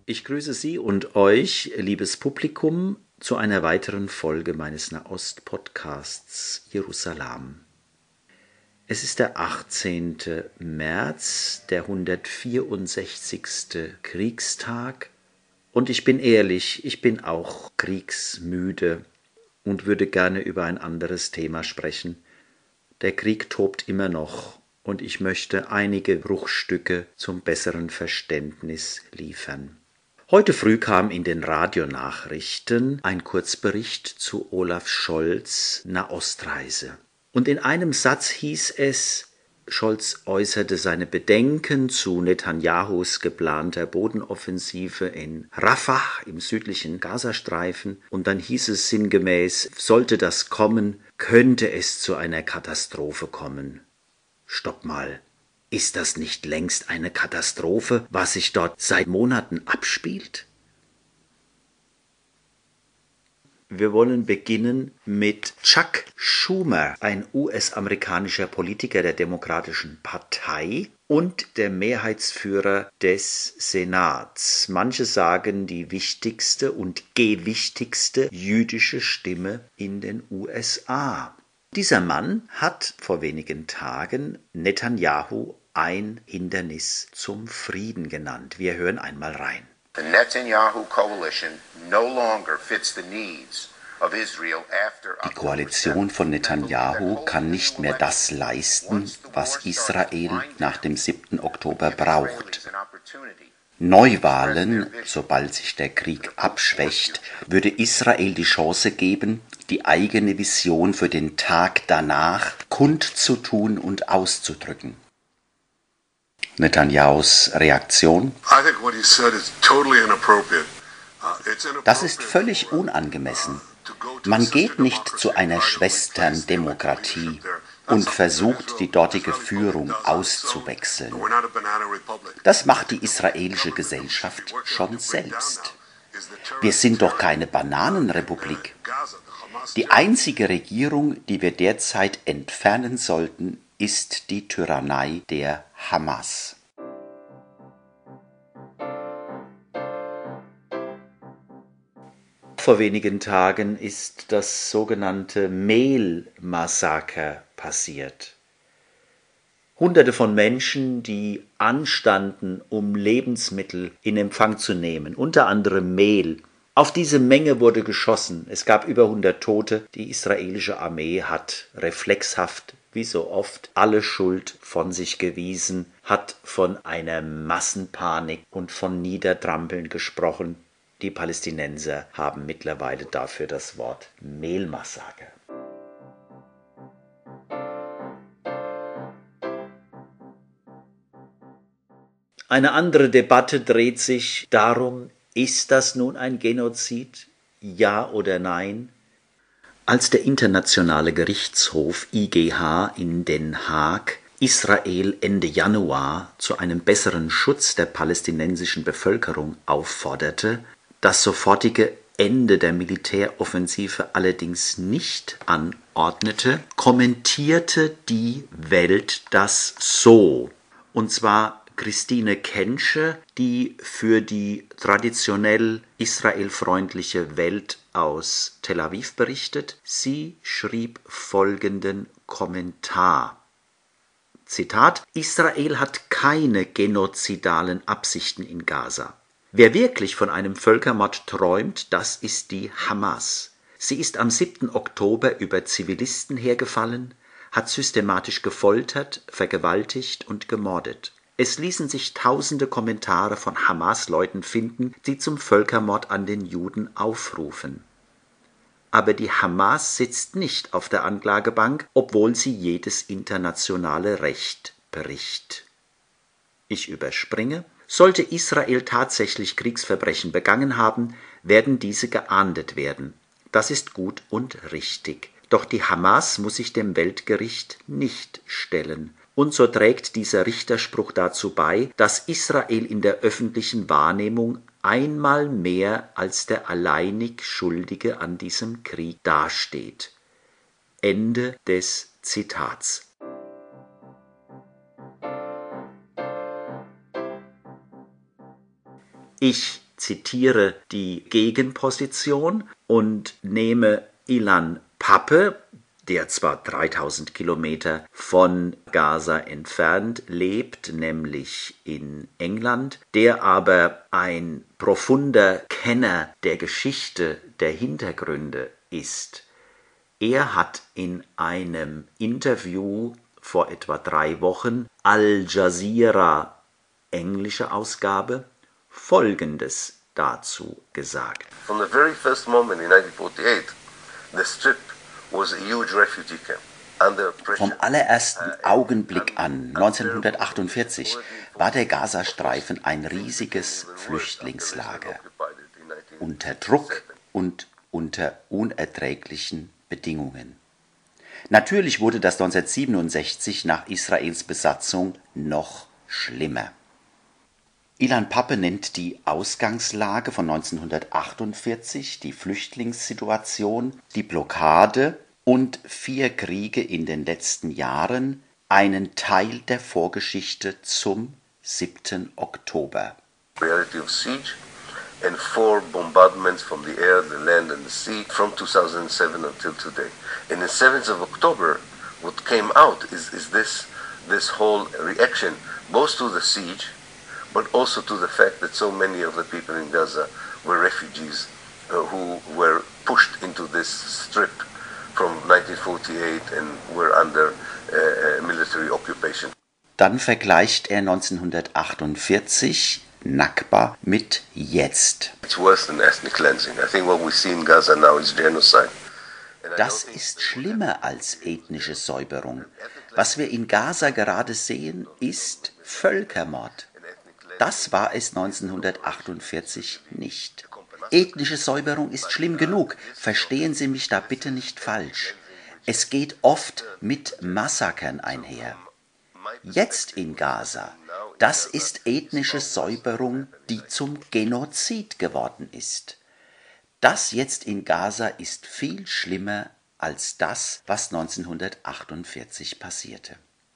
Ich grüße Sie und euch, liebes Publikum, zu einer weiteren Folge meines Nahost-Podcasts Jerusalem. Es ist der 18. März, der 164. Kriegstag, und ich bin ehrlich, ich bin auch kriegsmüde und würde gerne über ein anderes Thema sprechen. Der Krieg tobt immer noch und ich möchte einige Bruchstücke zum besseren Verständnis liefern. Heute früh kam in den Radionachrichten ein Kurzbericht zu Olaf Scholz' Nahostreise. Und in einem Satz hieß es, Scholz äußerte seine Bedenken zu Netanyahus geplanter Bodenoffensive in Rafah im südlichen Gazastreifen. Und dann hieß es sinngemäß, sollte das kommen, könnte es zu einer Katastrophe kommen. Stopp mal. Ist das nicht längst eine Katastrophe, was sich dort seit Monaten abspielt? Wir wollen beginnen mit Chuck Schumer, ein US-amerikanischer Politiker der Demokratischen Partei und der Mehrheitsführer des Senats. Manche sagen die wichtigste und gewichtigste jüdische Stimme in den USA. Dieser Mann hat vor wenigen Tagen Netanyahu ein Hindernis zum Frieden genannt. Wir hören einmal rein. The Netanyahu coalition no longer fits the needs of Israel after Die Koalition von Netanyahu kann nicht mehr das leisten, was Israel nach dem 7. Oktober braucht. Neuwahlen, sobald sich der Krieg abschwächt, würde Israel die Chance geben, die eigene Vision für den Tag danach kundzutun und auszudrücken. Netanyahus Reaktion? Das ist völlig unangemessen. Man geht nicht zu einer Schwesterndemokratie und versucht, die dortige Führung auszuwechseln. Das macht die israelische Gesellschaft schon selbst. Wir sind doch keine Bananenrepublik. Die einzige Regierung, die wir derzeit entfernen sollten, ist die Tyrannei der Hamas. Vor wenigen Tagen ist das sogenannte Mehlmassaker passiert. Hunderte von Menschen, die anstanden, um Lebensmittel in Empfang zu nehmen, unter anderem Mehl. Auf diese Menge wurde geschossen. Es gab über 100 Tote. Die israelische Armee hat reflexhaft, wie so oft, alle Schuld von sich gewiesen, hat von einer Massenpanik und von Niedertrampeln gesprochen. Die Palästinenser haben mittlerweile dafür das Wort Mehlmassaker. Eine andere Debatte dreht sich darum, ist das nun ein Genozid? Ja oder nein? Als der Internationale Gerichtshof IGH in Den Haag Israel Ende Januar zu einem besseren Schutz der palästinensischen Bevölkerung aufforderte, das sofortige Ende der Militäroffensive allerdings nicht anordnete, kommentierte die Welt das so. Und zwar Christine Kensche, die für die traditionell israelfreundliche Welt aus Tel Aviv berichtet. Sie schrieb folgenden Kommentar. Zitat: Israel hat keine genozidalen Absichten in Gaza. Wer wirklich von einem Völkermord träumt, das ist die Hamas. Sie ist am 7. Oktober über Zivilisten hergefallen, hat systematisch gefoltert, vergewaltigt und gemordet. Es ließen sich tausende Kommentare von Hamas-Leuten finden, die zum Völkermord an den Juden aufrufen. Aber die Hamas sitzt nicht auf der Anklagebank, obwohl sie jedes internationale Recht bricht. Ich überspringe. Sollte Israel tatsächlich Kriegsverbrechen begangen haben, werden diese geahndet werden. Das ist gut und richtig. Doch die Hamas muss sich dem Weltgericht nicht stellen. Und so trägt dieser Richterspruch dazu bei, dass Israel in der öffentlichen Wahrnehmung einmal mehr als der alleinig Schuldige an diesem Krieg dasteht. Ende des Zitats. Ich zitiere die Gegenposition und nehme Ilan Pappe, der zwar 3000 Kilometer von Gaza entfernt lebt, nämlich in England, der aber ein profunder Kenner der Geschichte, der Hintergründe ist. Er hat in einem Interview vor etwa 3 Wochen Al Jazeera, englische Ausgabe, Folgendes dazu gesagt. From the very first moment in 1948, the Strip was a huge refugee camp. Vom allerersten Augenblick an, 1948, war der Gazastreifen ein riesiges Flüchtlingslager. Unter Druck und unter unerträglichen Bedingungen. Natürlich wurde das 1967 nach Israels Besatzung noch schlimmer. Ilan Pappe nennt die Ausgangslage von 1948, die Flüchtlingssituation, die Blockade und 4 Kriege in den letzten Jahren einen Teil der Vorgeschichte zum 7. Oktober. Reality of siege and 4 bombardments from the air, the land and the sea from 2007 until today. And the 7th of October, what came out is this whole reaction, both to the siege, but also to the fact that so many of the people in Gaza were refugees who were pushed into this strip from 1948 and were under military occupation. Dann vergleicht er 1948 Nakba mit jetzt. It's worse than ethnic cleansing. I think what we see in Gaza now is genocide. Das ist schlimmer als ethnische Säuberung. Was wir in Gaza gerade sehen, ist Völkermord. Das war es 1948 nicht. Ethnische Säuberung ist schlimm genug. Verstehen Sie mich da bitte nicht falsch. Es geht oft mit Massakern einher. Jetzt in Gaza, das ist ethnische Säuberung, die zum Genozid geworden ist. Das jetzt in Gaza ist viel schlimmer als das, was 1948 passierte.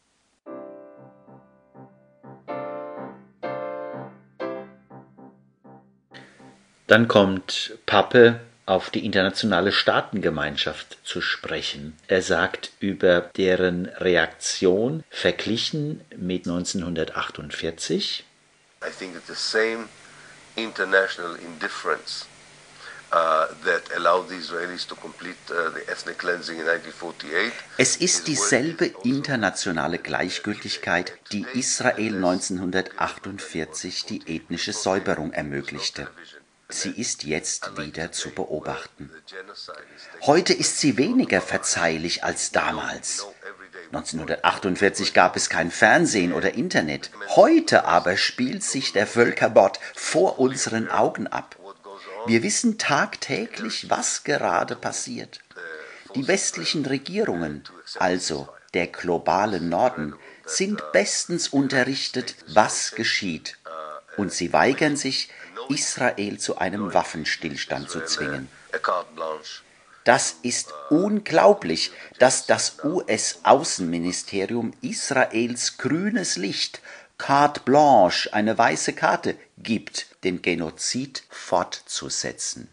Dann kommt Pappe auf die internationale Staatengemeinschaft zu sprechen. Er sagt über deren Reaktion verglichen mit 1948. I think it's the same international indifference that allowed the Israelis to complete the ethnic cleansing in 1948. Es ist dieselbe internationale Gleichgültigkeit, die Israel 1948 die ethnische Säuberung ermöglichte. Sie ist jetzt wieder zu beobachten. Heute ist sie weniger verzeihlich als damals. 1948 gab es kein Fernsehen oder Internet. Heute aber spielt sich der Völkermord vor unseren Augen ab. Wir wissen tagtäglich, was gerade passiert. Die westlichen Regierungen, also der globale Norden, sind bestens unterrichtet, was geschieht. Und sie weigern sich, Israel zu einem Waffenstillstand zu zwingen. Das ist unglaublich, dass das US-Außenministerium Israels grünes Licht, carte blanche, eine weiße Karte, gibt, den Genozid fortzusetzen.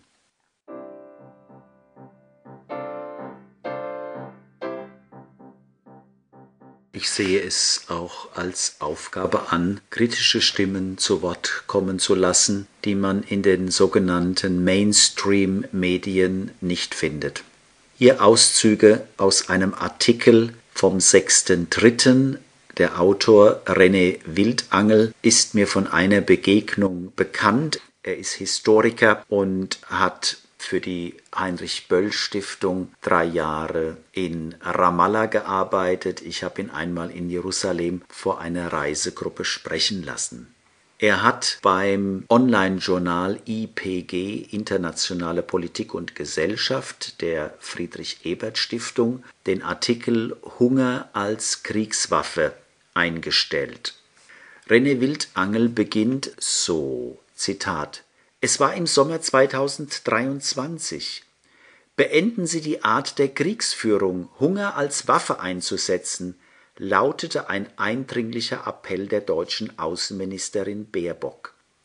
Ich sehe es auch als Aufgabe an, kritische Stimmen zu Wort kommen zu lassen, die man in den sogenannten Mainstream-Medien nicht findet. Hier Auszüge aus einem Artikel vom 6.3. Der Autor René Wildangel ist mir von einer Begegnung bekannt. Er ist Historiker und hat für die Heinrich-Böll-Stiftung 3 Jahre in Ramallah gearbeitet. Ich habe ihn einmal in Jerusalem vor einer Reisegruppe sprechen lassen. Er hat beim Online-Journal IPG, Internationale Politik und Gesellschaft, der Friedrich-Ebert-Stiftung, den Artikel Hunger als Kriegswaffe eingestellt. René Wildangel beginnt so, Zitat: Es war im Sommer 2023. Beenden Sie die Art der Kriegsführung, Hunger als Waffe einzusetzen, lautete ein eindringlicher Appell der deutschen Außenministerin Baerbock.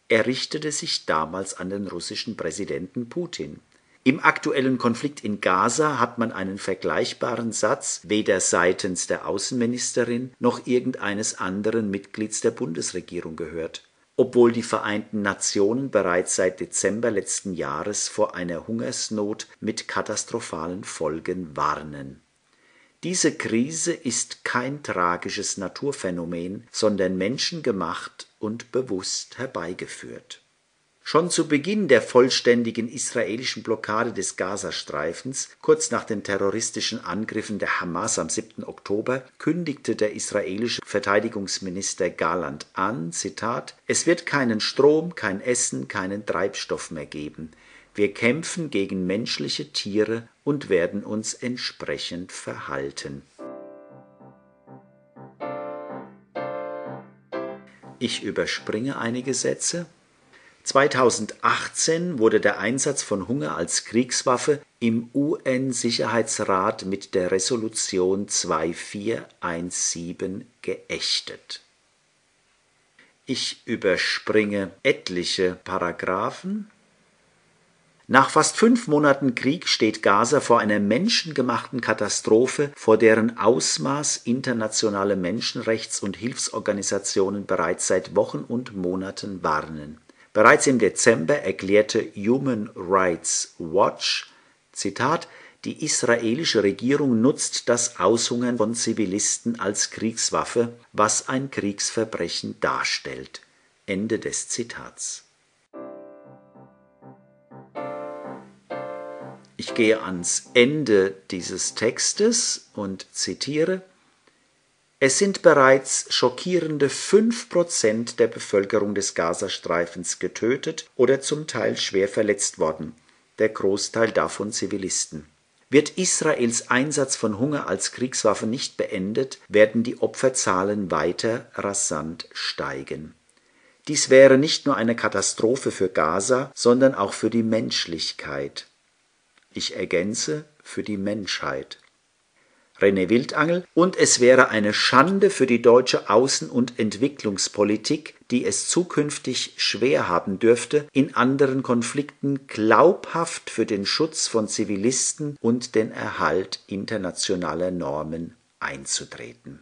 Er richtete sich damals an den russischen Präsidenten Putin. Im aktuellen Konflikt in Gaza hat man einen vergleichbaren Satz weder seitens der Außenministerin noch irgendeines anderen Mitglieds der Bundesregierung gehört, obwohl die Vereinten Nationen bereits seit Dezember letzten Jahres vor einer Hungersnot mit katastrophalen Folgen warnen. Diese Krise ist kein tragisches Naturphänomen, sondern menschengemacht und bewusst herbeigeführt. Schon zu Beginn der vollständigen israelischen Blockade des Gazastreifens, kurz nach den terroristischen Angriffen der Hamas am 7. Oktober, kündigte der israelische Verteidigungsminister Gallant an, Zitat, „Es wird keinen Strom, kein Essen, keinen Treibstoff mehr geben. Wir kämpfen gegen menschliche Tiere und werden uns entsprechend verhalten." Ich überspringe einige Sätze. 2018 wurde der Einsatz von Hunger als Kriegswaffe im UN-Sicherheitsrat mit der Resolution 2417 geächtet. Ich überspringe etliche Paragraphen. Nach fast 5 Monaten Krieg steht Gaza vor einer menschengemachten Katastrophe, vor deren Ausmaß internationale Menschenrechts- und Hilfsorganisationen bereits seit Wochen und Monaten warnen. Bereits im Dezember erklärte Human Rights Watch, Zitat, „Die israelische Regierung nutzt das Aushungern von Zivilisten als Kriegswaffe, was ein Kriegsverbrechen darstellt." Ende des Zitats. Ich gehe ans Ende dieses Textes und zitiere: „Es sind bereits schockierende 5% der Bevölkerung des Gazastreifens getötet oder zum Teil schwer verletzt worden, der Großteil davon Zivilisten. Wird Israels Einsatz von Hunger als Kriegswaffe nicht beendet, werden die Opferzahlen weiter rasant steigen. Dies wäre nicht nur eine Katastrophe für Gaza, sondern auch für die Menschlichkeit." Ich ergänze, für die Menschheit. René Wildangel, „und es wäre eine Schande für die deutsche Außen- und Entwicklungspolitik, die es zukünftig schwer haben dürfte, in anderen Konflikten glaubhaft für den Schutz von Zivilisten und den Erhalt internationaler Normen einzutreten."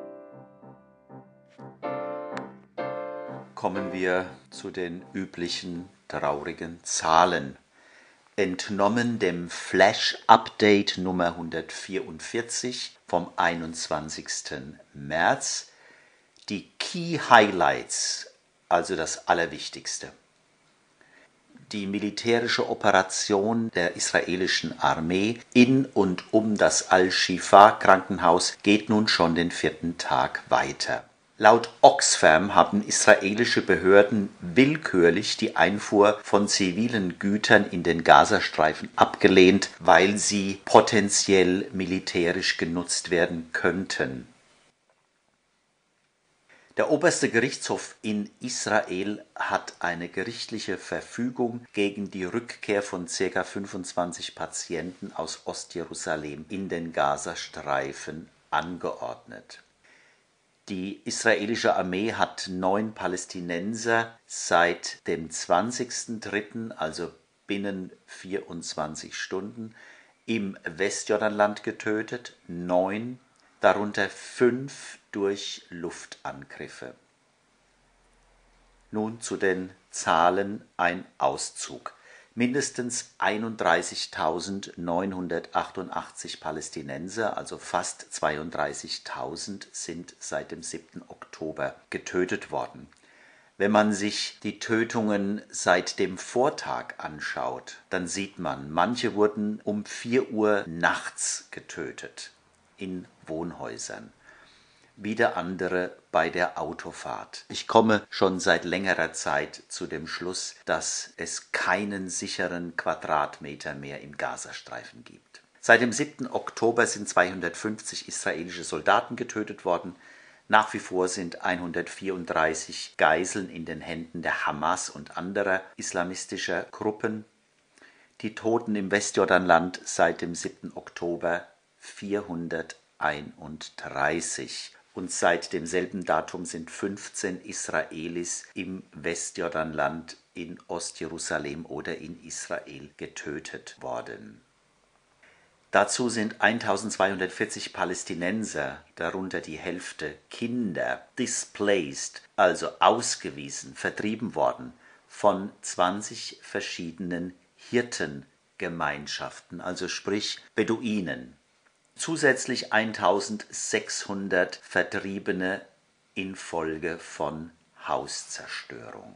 Kommen wir zu den üblichen traurigen Zahlen. Entnommen dem Flash-Update Nummer 144 vom 21. März die Key Highlights, also das Allerwichtigste. Die militärische Operation der israelischen Armee in und um das Al-Shifa-Krankenhaus geht nun schon den 4. Tag weiter. Laut Oxfam haben israelische Behörden willkürlich die Einfuhr von zivilen Gütern in den Gazastreifen abgelehnt, weil sie potenziell militärisch genutzt werden könnten. Der oberste Gerichtshof in Israel hat eine gerichtliche Verfügung gegen die Rückkehr von ca. 25 Patienten aus Ostjerusalem in den Gazastreifen angeordnet. Die israelische Armee hat 9 Palästinenser seit dem 20.03., also binnen 24 Stunden, im Westjordanland getötet, 9, darunter 5 durch Luftangriffe. Nun zu den Zahlen ein Auszug. Mindestens 31.988 Palästinenser, also fast 32.000, sind seit dem 7. Oktober getötet worden. Wenn man sich die Tötungen seit dem Vortag anschaut, dann sieht man, manche wurden um 4 Uhr nachts getötet in Wohnhäusern. Wieder andere bei der Autofahrt. Ich komme schon seit längerer Zeit zu dem Schluss, dass es keinen sicheren Quadratmeter mehr im Gazastreifen gibt. Seit dem 7. Oktober sind 250 israelische Soldaten getötet worden. Nach wie vor sind 134 Geiseln in den Händen der Hamas und anderer islamistischer Gruppen. Die Toten im Westjordanland seit dem 7. Oktober 431. und seit demselben Datum sind 15 Israelis im Westjordanland, in Ostjerusalem oder in Israel getötet worden. Dazu sind 1240 Palästinenser, darunter die Hälfte Kinder, displaced, also ausgewiesen, vertrieben worden von 20 verschiedenen Hirtengemeinschaften, also sprich Beduinen. Zusätzlich 1600 Vertriebene infolge von Hauszerstörung.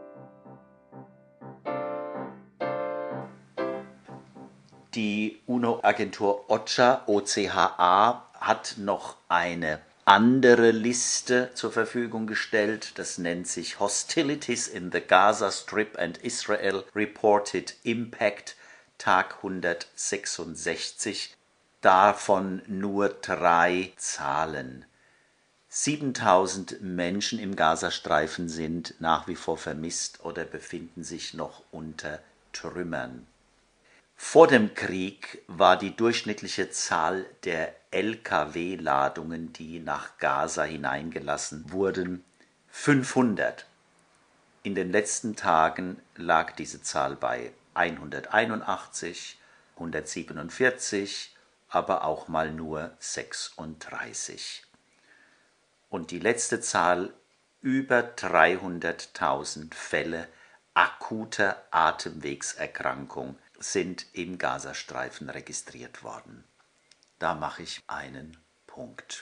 Die UNO-Agentur OCHA hat noch eine andere Liste zur Verfügung gestellt. Das nennt sich Hostilities in the Gaza Strip and Israel Reported Impact, Tag 166. Davon nur 3 Zahlen. 7000 Menschen im Gazastreifen sind nach wie vor vermisst oder befinden sich noch unter Trümmern. Vor dem Krieg war die durchschnittliche Zahl der Lkw-Ladungen, die nach Gaza hineingelassen wurden, 500. In den letzten Tagen lag diese Zahl bei 181, 147, aber auch mal nur 36. Und die letzte Zahl, über 300.000 Fälle akuter Atemwegserkrankung sind im Gazastreifen registriert worden. Da mache ich einen Punkt.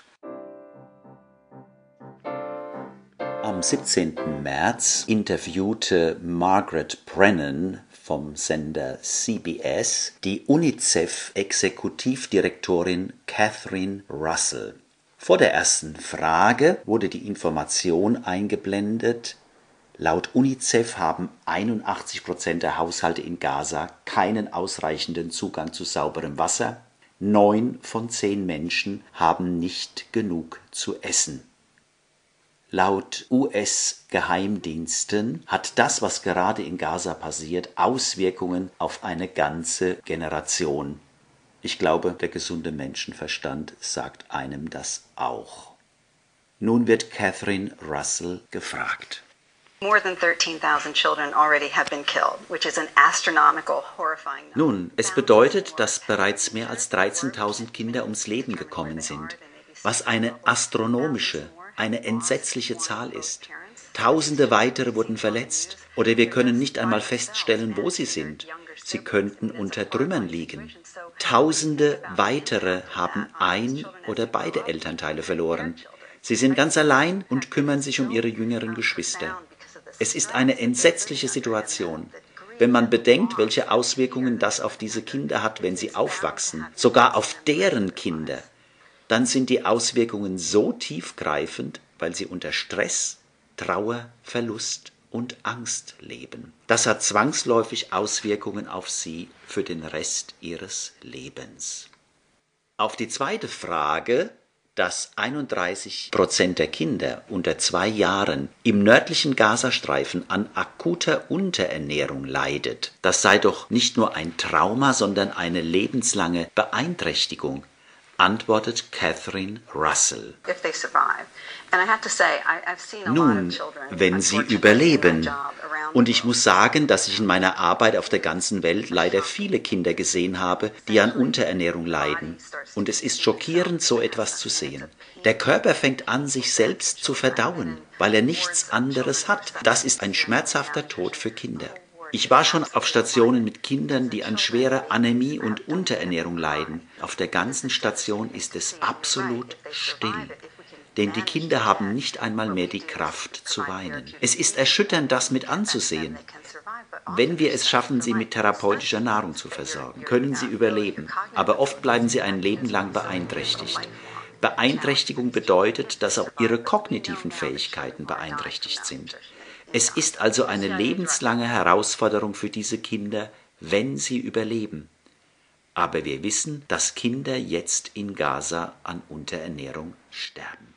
Am 17. März interviewte Margaret Brennan vom Sender CBS die UNICEF-Exekutivdirektorin Catherine Russell. Vor der ersten Frage wurde die Information eingeblendet: Laut UNICEF haben 81% der Haushalte in Gaza keinen ausreichenden Zugang zu sauberem Wasser. 9 von 10 Menschen haben nicht genug zu essen. Laut US-Geheimdiensten hat das, was gerade in Gaza passiert, Auswirkungen auf eine ganze Generation. Ich glaube, der gesunde Menschenverstand sagt einem das auch. Nun wird Catherine Russell gefragt. Nun, es bedeutet, dass bereits mehr als 13.000 Kinder ums Leben gekommen sind, was eine astronomische, eine entsetzliche Zahl ist. Tausende weitere wurden verletzt, oder wir können nicht einmal feststellen, wo sie sind. Sie könnten unter Trümmern liegen. Tausende weitere haben ein oder beide Elternteile verloren. Sie sind ganz allein und kümmern sich um ihre jüngeren Geschwister. Es ist eine entsetzliche Situation, wenn man bedenkt, welche Auswirkungen das auf diese Kinder hat, wenn sie aufwachsen, sogar auf deren Kinder. Dann sind die Auswirkungen so tiefgreifend, weil sie unter Stress, Trauer, Verlust und Angst leben. Das hat zwangsläufig Auswirkungen auf sie für den Rest ihres Lebens. Auf die zweite Frage, dass 31% der Kinder unter 2 Jahren im nördlichen Gazastreifen an akuter Unterernährung leidet, das sei doch nicht nur ein Trauma, sondern eine lebenslange Beeinträchtigung, antwortet Catherine Russell. Nun, wenn sie überleben. Und ich muss sagen, dass ich in meiner Arbeit auf der ganzen Welt leider viele Kinder gesehen habe, die an Unterernährung leiden. Und es ist schockierend, so etwas zu sehen. Der Körper fängt an, sich selbst zu verdauen, weil er nichts anderes hat. Das ist ein schmerzhafter Tod für Kinder. Ich war schon auf Stationen mit Kindern, die an schwerer Anämie und Unterernährung leiden. Auf der ganzen Station ist es absolut still. Denn die Kinder haben nicht einmal mehr die Kraft zu weinen. Es ist erschütternd, das mit anzusehen. Wenn wir es schaffen, sie mit therapeutischer Nahrung zu versorgen, können sie überleben. Aber oft bleiben sie ein Leben lang beeinträchtigt. Beeinträchtigung bedeutet, dass auch ihre kognitiven Fähigkeiten beeinträchtigt sind. Es ist also eine lebenslange Herausforderung für diese Kinder, wenn sie überleben. Aber wir wissen, dass Kinder jetzt in Gaza an Unterernährung sterben.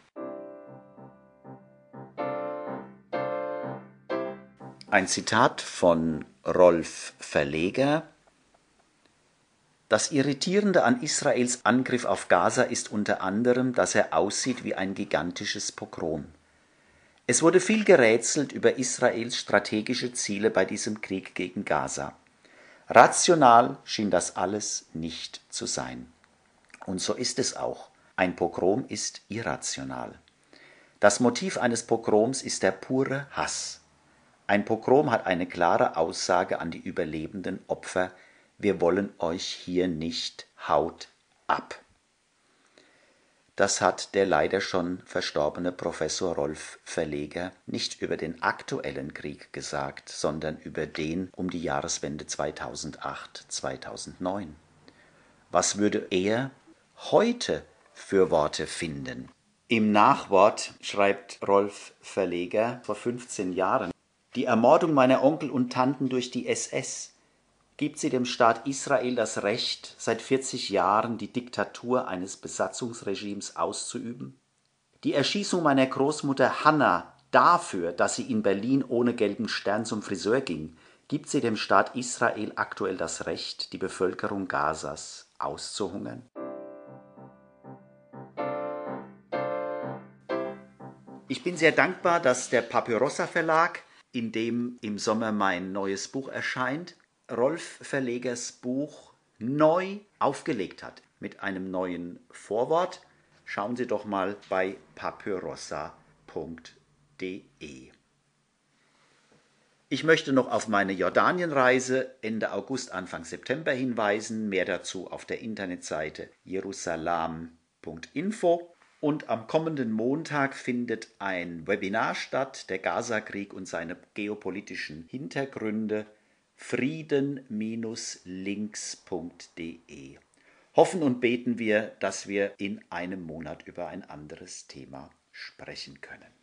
Ein Zitat von Rolf Verleger: Das Irritierende an Israels Angriff auf Gaza ist unter anderem, dass er aussieht wie ein gigantisches Pogrom. Es wurde viel gerätselt über Israels strategische Ziele bei diesem Krieg gegen Gaza. Rational schien das alles nicht zu sein. Und so ist es auch. Ein Pogrom ist irrational. Das Motiv eines Pogroms ist der pure Hass. Ein Pogrom hat eine klare Aussage an die überlebenden Opfer: Wir wollen euch hier nicht, haut ab. Das hat der leider schon verstorbene Professor Rolf Verleger nicht über den aktuellen Krieg gesagt, sondern über den um die Jahreswende 2008/2009. Was würde er heute für Worte finden? Im Nachwort schreibt Rolf Verleger vor 15 Jahren: Die Ermordung meiner Onkel und Tanten durch die SS gibt sie dem Staat Israel das Recht, seit 40 Jahren die Diktatur eines Besatzungsregimes auszuüben? Die Erschießung meiner Großmutter Hanna dafür, dass sie in Berlin ohne gelben Stern zum Friseur ging, gibt sie dem Staat Israel aktuell das Recht, die Bevölkerung Gazas auszuhungern? Ich bin sehr dankbar, dass der Papyrossa Verlag, in dem im Sommer mein neues Buch erscheint, Rolf Verlegers Buch neu aufgelegt hat mit einem neuen Vorwort. Schauen Sie doch mal bei papyrossa.de. Ich möchte noch auf meine Jordanienreise Ende August, Anfang September hinweisen. Mehr dazu auf der Internetseite jerusalam.info. Und am kommenden Montag findet ein Webinar statt, der Gaza-Krieg und seine geopolitischen Hintergründe, frieden-links.de. Hoffen und beten wir, dass wir in einem Monat über ein anderes Thema sprechen können.